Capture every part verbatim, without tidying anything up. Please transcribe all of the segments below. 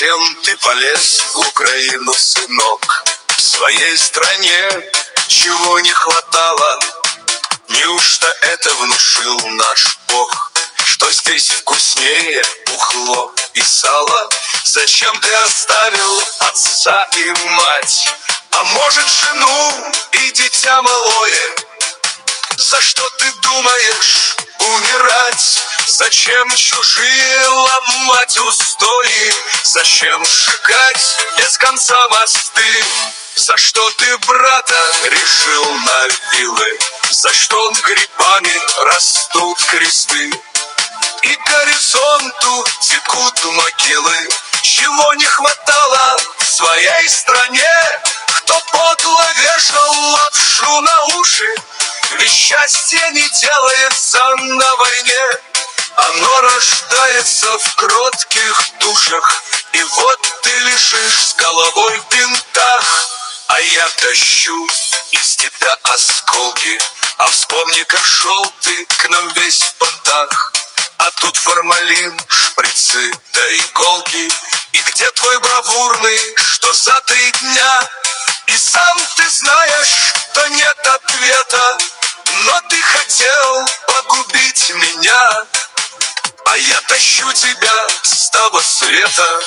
Зачем ты полез в Украину, сынок? В своей стране чего не хватало? Неужто это внушил наш Бог, что здесь вкуснее бухло и сало? Зачем ты оставил отца и мать, а может жену и дитя малое? За что ты думаешь умирать? Зачем чужие ломать устои? Зачем сжигать без конца мосты? За что ты брата решил на вилы? За что грибами растут кресты? И к горизонту текут могилы. Чего не хватало в своей стране? Кто подло вешал лапшу на уши? Ведь счастье не делается на войне, оно рождается в кротких душах. И вот ты лежишь с головой в бинтах, а я тащу из тебя осколки. А вспомни, как шел ты к нам весь в понтах. А тут формалин, шприцы да иголки. И где твой бравурный, что за три дня? И сам ты знаешь, что нет ответа, но ты хотел погубить меня, а я тащу тебя с того света.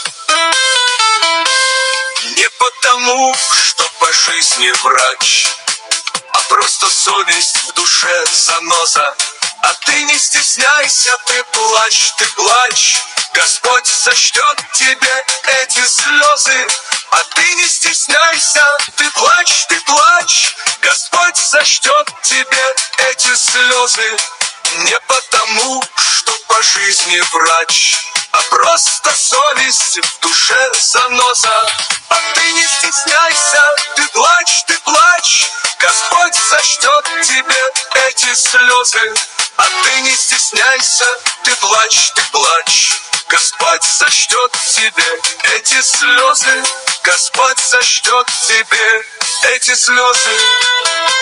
Не потому, что по жизни врач, а просто совесть в душе заноза. А ты не стесняйся, ты плачь, ты плачь, Господь сочтет тебе эти слезы. А ты не стесняйся, ты плачь, ты плачь, Господь сочтет тебе эти слезы. Не потому, что по жизни врач, а просто совесть в душе заноза. А ты не стесняйся, ты плачь, ты плачь, Господь сочтет тебе эти слезы. А ты не стесняйся, ты плачь, ты плачь, Господь сочтет тебе эти слезы. Господь сочтет тебе эти слезы.